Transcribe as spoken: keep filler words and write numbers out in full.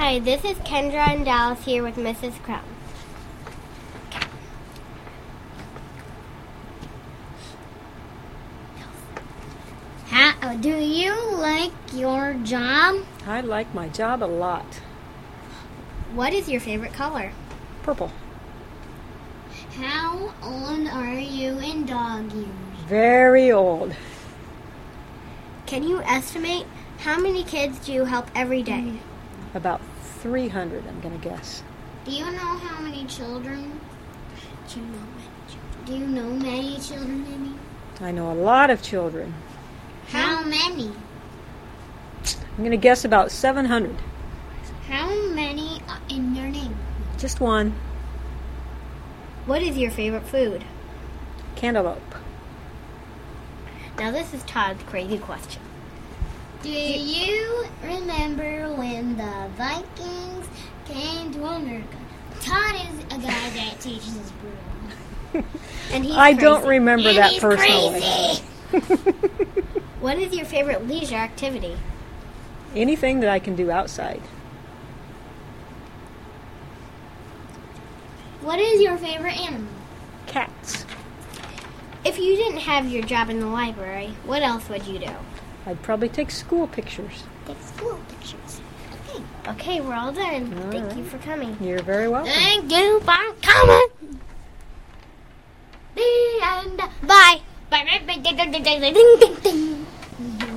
Hi, this is Kendra and Dallas here with Missus Crown. How, do you like your job? I like my job a lot. What is your favorite color? Purple. How old are you in dog years? Very old. Can you estimate how many kids do you help every day? About three hundred, I'm going to guess. Do you know how many children? Do you know many children? Do you know many children, Amy? I know a lot of children. How many? I'm going to guess about seven hundred. How many are in your name? Just one. What is your favorite food? Cantaloupe. Now this is Todd's crazy question. Do you remember when the Vikings came to America? Todd is a guy that teaches his broom. And he's I crazy. don't remember And that he's personally. crazy. What is your favorite leisure activity? Anything that I can do outside. What is your favorite animal? Cats. If you didn't have your job in the library, what else would you do? I'd probably take school pictures. Take school pictures. Okay. Okay, we're all done. All Thank right. you for coming. You're very welcome. Thank you for coming. The end. Bye. Bye. Bye. Bye. Ding, ding, ding, ding, ding, ding.